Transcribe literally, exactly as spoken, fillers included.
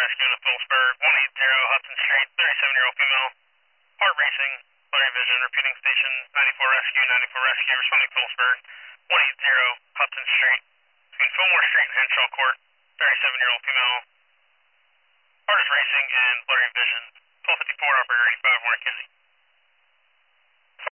rescue in Phillipsburg, one eighty Hudson Street, thirty-seven-year-old female, heart racing, blurry vision, repeating station, ninety-four rescue, ninety-four rescue, responding Phillipsburg, one eighty Hudson Street, between Fillmore Street and Henshaw Court.